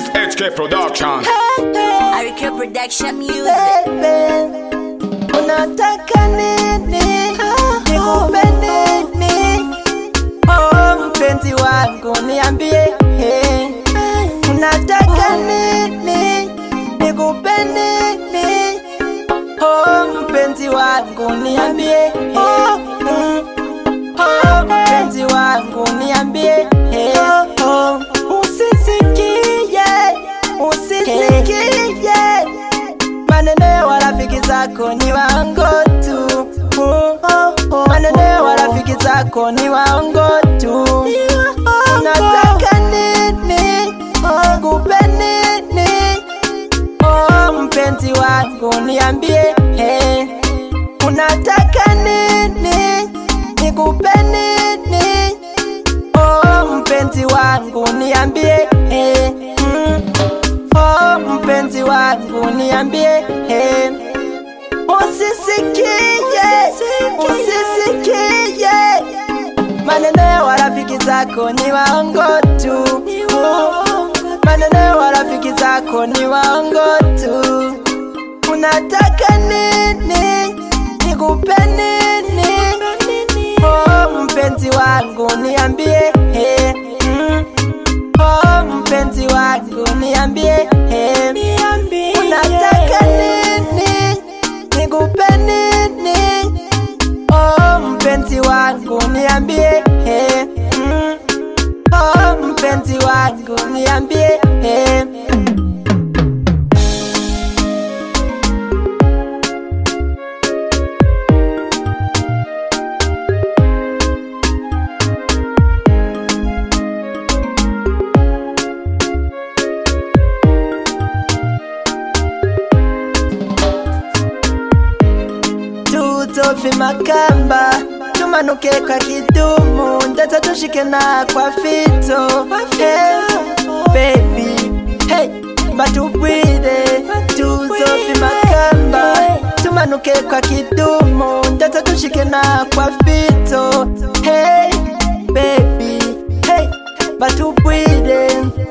This HK Production. RK Production Music. Unataka nini? Nikupe nini? Oh mpenzi wangu niambie. Unataka nini? Nikupe nini? Oh mpenzi wangu niambie. Oh mpenzi wangu niambie. Usisikie maneno ya rafiki zako ni waongo tu. Maneno ya rafiki zako ni waongo tu. Unataka nini? Nikupe nini? Oh mpenzi wangu niambie. Unataka nini? Nikupe nini? Oh mpenzi wangu niambie. Oh mpenzi wangu niambie. Usisikie maneno ya rafiki zako ni waongo tu. Maneno ya rafiki zako ni waongo tu. Unataka nini? Nikupe nini? Oh mpenzi wangu niambie. Oh mpenzi wangu niambie. Unataka nini? Nikupe nini? Oh mpenzi wangu niambie. Oh mpenzi wangu niambie. Tutofi Makamba tumanuke kwa kidumu, ndetse tushike na kwa fito. Hey, baby, hey, batubwire. Tutofi Makamba tumanuke kwa kidumu, ndetse tushike na kwa fito. Hey, baby, hey, batubwire.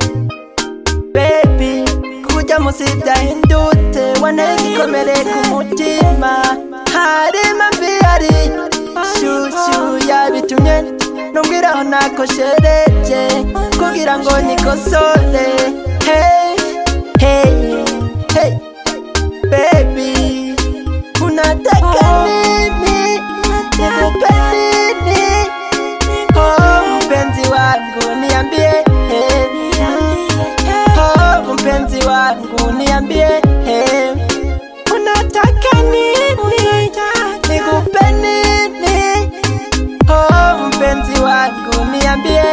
Baby, kuja musida hindute, wanegikomere kumutima. Harima mbiyari shushu yabitumye numbwiraho nakoshereje kugira ngo nikosore. Hey, hey, hey, baby, unataka nini? Nikupe nini? Oh mpenzi wangu niambie. Oh mpenzi wangu niambie. Unataka nini? Nikupe nini? Oh mpenzi wangu niambie.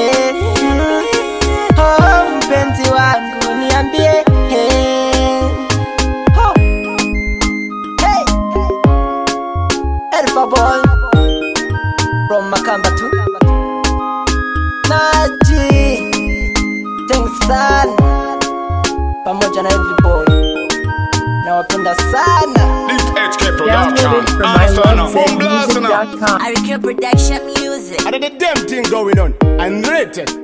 Oh mpenzi wangu niambie. Oh, hey, Alpha Boy from Makamba to Naji. Thanks sana pamoja na every boy, nawapenda sana. This HK Download it Production. from Answer now. mylovemusic.com. RK Production Music. I did the damn thing going on. I'm rated.